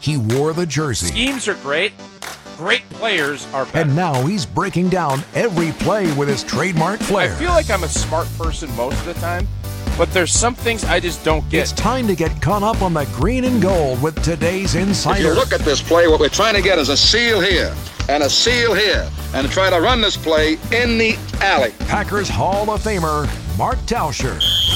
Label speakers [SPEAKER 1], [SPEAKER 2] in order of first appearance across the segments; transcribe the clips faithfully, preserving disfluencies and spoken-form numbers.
[SPEAKER 1] he wore the jersey.
[SPEAKER 2] Schemes are great. Great players are better.
[SPEAKER 1] And now he's breaking down every play with his trademark flair.
[SPEAKER 2] I feel like I'm a smart person most of the time, but there's some things I just don't get.
[SPEAKER 1] It's time to get caught up on the green and gold with today's Insider.
[SPEAKER 3] If you look at this play, what we're trying to get is a seal here and a seal here and try to run this play in the alley.
[SPEAKER 1] Packers Hall of Famer, Mark Tauscher.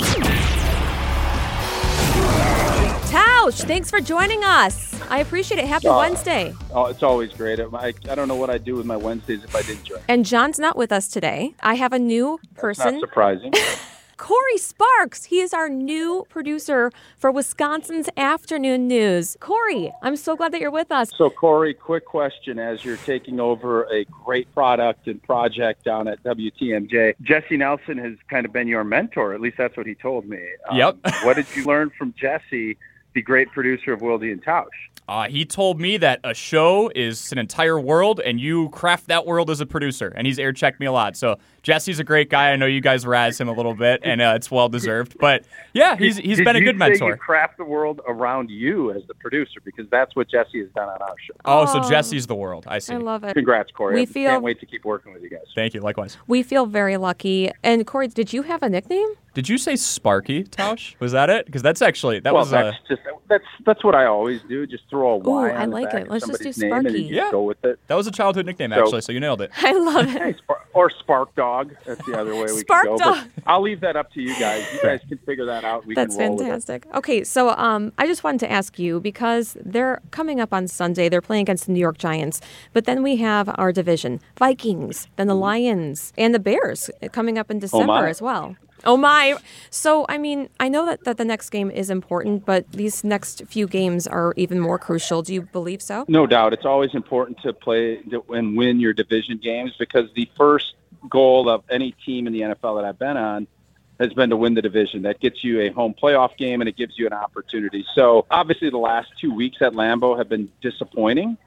[SPEAKER 4] Tausch, thanks for joining us. I appreciate it. Happy uh, Wednesday.
[SPEAKER 5] Oh, it's always great. I, I don't know what I'd do with my Wednesdays if I didn't join.
[SPEAKER 4] And John's not with us today. I have a new person.
[SPEAKER 5] That's not surprising.
[SPEAKER 4] Corey Sparks. He is our new producer for Wisconsin's Afternoon News. Corey, I'm so glad that you're with us.
[SPEAKER 5] So, Corey, quick question. As you're taking over a great product and project down at W T M J, Jesse Nelson has kind of been your mentor. At least that's what he told me. Um,
[SPEAKER 6] yep.
[SPEAKER 5] What did you learn from Jesse, the great producer of Wilde and Tausch?
[SPEAKER 6] Uh, he told me that a show is an entire world, and you craft that world as a producer. And he's air-checked me a lot. So Jesse's a great guy. I know you guys razz him a little bit, and uh, it's well-deserved. But, yeah, he's he's
[SPEAKER 5] Did
[SPEAKER 6] been a
[SPEAKER 5] you
[SPEAKER 6] good
[SPEAKER 5] say
[SPEAKER 6] mentor.
[SPEAKER 5] You craft the world around you as the producer, because that's what Jesse has done on our show.
[SPEAKER 6] Oh, so Jesse's the world. I see.
[SPEAKER 4] I love it.
[SPEAKER 5] Congrats, Corey.
[SPEAKER 4] We
[SPEAKER 5] I
[SPEAKER 4] feel,
[SPEAKER 5] can't wait to keep working with you guys.
[SPEAKER 6] Thank you. Likewise.
[SPEAKER 4] We feel very lucky. And, Corey, did you have a nickname?
[SPEAKER 6] Did you say Sparky, Tausch? Was that it? Because that's actually that
[SPEAKER 5] well,
[SPEAKER 6] was
[SPEAKER 5] that's
[SPEAKER 6] a,
[SPEAKER 5] just that's that's what I always do. Just throw a Y
[SPEAKER 4] Ooh,
[SPEAKER 5] on
[SPEAKER 4] I
[SPEAKER 5] the
[SPEAKER 4] like
[SPEAKER 5] back
[SPEAKER 4] it.
[SPEAKER 5] of
[SPEAKER 4] Let's just do
[SPEAKER 5] somebody's name
[SPEAKER 4] Sparky.
[SPEAKER 5] and you just
[SPEAKER 6] Yeah.
[SPEAKER 5] go with it.
[SPEAKER 6] that was a childhood nickname
[SPEAKER 5] So-
[SPEAKER 6] actually. So you nailed it.
[SPEAKER 4] I love it.
[SPEAKER 5] Hey, Spark, or Spark Dog. That's the other way we
[SPEAKER 4] Spark
[SPEAKER 5] can go.
[SPEAKER 4] Dog.
[SPEAKER 5] But I'll leave that up to you guys. You guys can figure that out. We
[SPEAKER 4] That's
[SPEAKER 5] can roll
[SPEAKER 4] fantastic. Okay, so um, I just wanted to ask you, because they're coming up on Sunday. They're playing against the New York Giants. But then we have our division, Vikings, then the Lions, and the Bears coming up in December
[SPEAKER 5] my.
[SPEAKER 4] as well. Oh, my. So, I mean, I know that, that the next game is important, but these next few games are even more crucial. Do you believe so?
[SPEAKER 5] No doubt. It's always important to play and win your division games, because the first goal of any team in the N F L that I've been on has been to win the division. That gets you a home playoff game, and it gives you an opportunity. So obviously the last two weeks at Lambeau have been disappointing,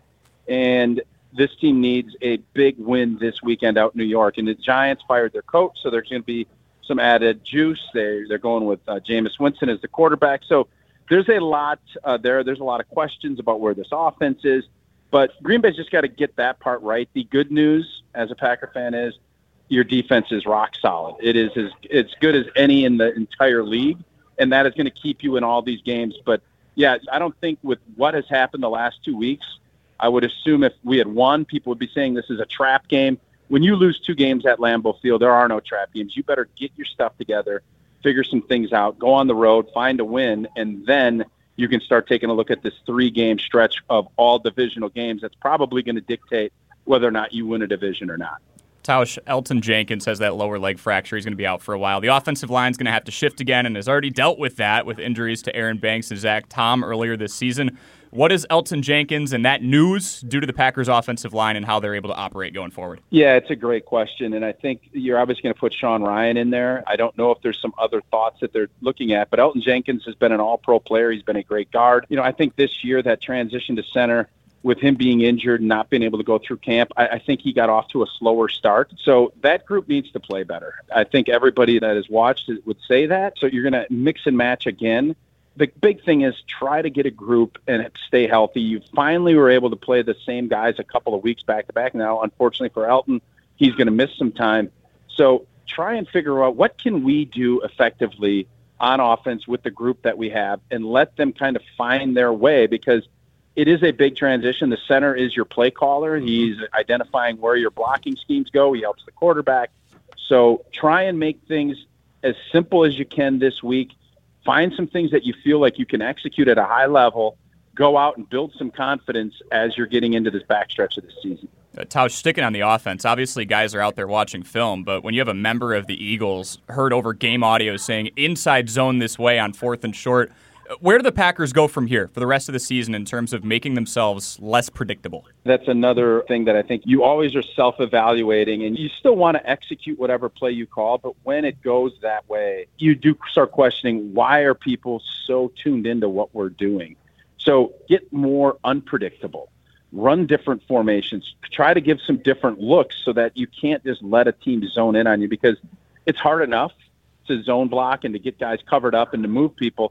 [SPEAKER 5] and this team needs a big win this weekend out in New York. And the Giants fired their coach, so there's going to be some added juice. They, they're going with uh, Jameis Winston as the quarterback. So there's a lot uh, there. There's a lot of questions about where this offense is. But Green Bay's just got to get that part right. The good news as a Packer fan is your defense is rock solid. It is as it's good as any in the entire league, and that is going to keep you in all these games. But, yeah, I don't think with what has happened the last two weeks, I would assume if we had won, people would be saying this is a trap game. When you lose two games at Lambeau Field, there are no trap games. You better get your stuff together, figure some things out, go on the road, find a win, and then you can start taking a look at this three-game stretch of all divisional games. That's probably going to dictate whether or not you win a division or not.
[SPEAKER 6] Tausch, Elgton Jenkins has that lower leg fracture. He's going to be out for a while. The offensive line is going to have to shift again and has already dealt with that with injuries to Aaron Banks and Zach Tom earlier this season. What is Elgton Jenkins and that news do to the Packers' offensive line and how they're able to operate going forward?
[SPEAKER 5] Yeah, it's a great question, and I think you're obviously going to put Sean Ryan in there. I don't know if there's some other thoughts that they're looking at, but Elgton Jenkins has been an all-pro player. He's been a great guard. You know, I think this year that transition to center, with him being injured and not being able to go through camp, I, I think he got off to a slower start. So that group needs to play better. I think everybody that has watched it would say that. So you're going to mix and match again. The big thing is try to get a group and stay healthy. You finally were able to play the same guys a couple of weeks back to back. Now, unfortunately for Elgton, he's going to miss some time. So try and figure out what can we do effectively on offense with the group that we have and let them kind of find their way, because it is a big transition. The center is your play caller. He's identifying where your blocking schemes go. He helps the quarterback. So try and make things as simple as you can this week. Find some things that you feel like you can execute at a high level. Go out and build some confidence as you're getting into this backstretch of the season.
[SPEAKER 6] Uh, Tausch, sticking on the offense, obviously guys are out there watching film, but when you have a member of the Eagles heard over game audio saying inside zone this way on fourth and short, where do the Packers go from here for the rest of the season in terms of making themselves less predictable?
[SPEAKER 5] That's another thing that I think you always are self-evaluating, and you still want to execute whatever play you call, but when it goes that way, you do start questioning, why are people so tuned into what we're doing? So get more unpredictable. Run different formations. Try to give some different looks so that you can't just let a team zone in on you, because it's hard enough to zone block and to get guys covered up and to move people.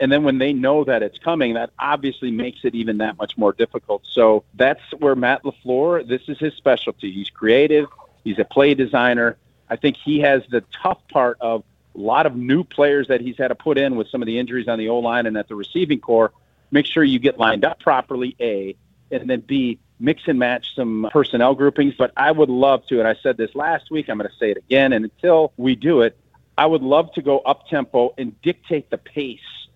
[SPEAKER 5] And then when they know that it's coming, that obviously makes it even that much more difficult. So that's where Matt LaFleur, this is his specialty. He's creative. He's a play designer. I think he has the tough part of a lot of new players that he's had to put in with some of the injuries on the O-line and at the receiving core. Make sure you get lined up properly, A, and then B, mix and match some personnel groupings. But I would love to, and I said this last week, I'm going to say it again, and until we do it, I would love to go up-tempo and dictate the pace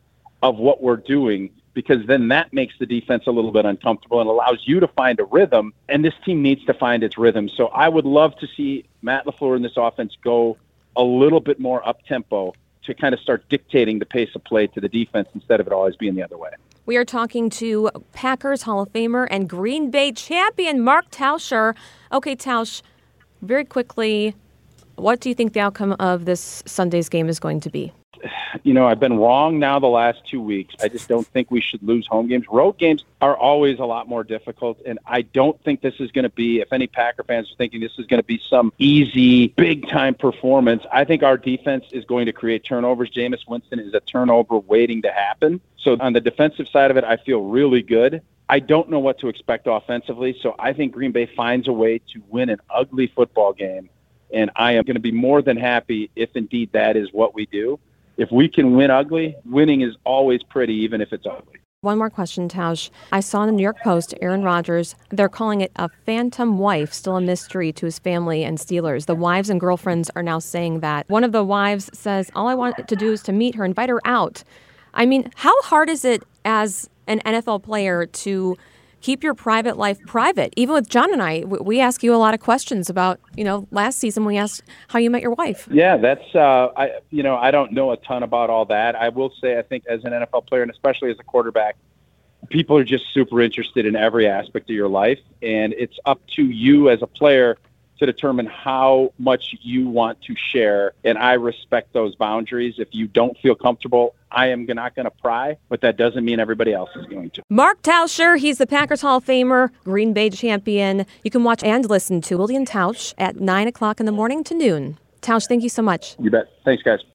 [SPEAKER 5] of what we're doing, because then that makes the defense a little bit uncomfortable and allows you to find a rhythm, and this team needs to find its rhythm. So I would love to see Matt LaFleur in this offense go a little bit more up-tempo to kind of start dictating the pace of play to the defense instead of it always being the other way.
[SPEAKER 4] We are talking to Packers Hall of Famer and Green Bay champion Mark Tauscher. Okay, Tausch, very quickly, what do you think the outcome of this Sunday's game is going to be?
[SPEAKER 5] You know, I've been wrong now the last two weeks. I just don't think we should lose home games. Road games are always a lot more difficult, and I don't think this is going to be, if any Packer fans are thinking this is going to be some easy, big-time performance, I think our defense is going to create turnovers. Jameis Winston is a turnover waiting to happen. So on the defensive side of it, I feel really good. I don't know what to expect offensively, so I think Green Bay finds a way to win an ugly football game, and I am going to be more than happy if indeed that is what we do. If we can win ugly, winning is always pretty, even if it's ugly.
[SPEAKER 4] One more question, Tausch. I saw in the New York Post, Aaron Rodgers, they're calling it a phantom wife, still a mystery to his family and Steelers. The wives and girlfriends are now saying that. One of the wives says, all I want to do is to meet her, invite her out. I mean, how hard is it as an N F L player to keep your private life private? Even with John and I, we ask you a lot of questions about, you know, last season we asked how you met your wife.
[SPEAKER 5] Yeah, that's, uh, I, you know, I don't know a ton about all that. I will say, I think as an N F L player, and especially as a quarterback, people are just super interested in every aspect of your life. And it's up to you as a player to determine how much you want to share. And I respect those boundaries. If you don't feel comfortable, I am not going to pry, but that doesn't mean everybody else is going to.
[SPEAKER 4] Mark Tauscher, he's the Packers Hall of Famer, Green Bay champion. You can watch and listen to Willie and Tausch at nine o'clock in the morning to noon. Tausch, thank you so much.
[SPEAKER 5] You bet. Thanks, guys.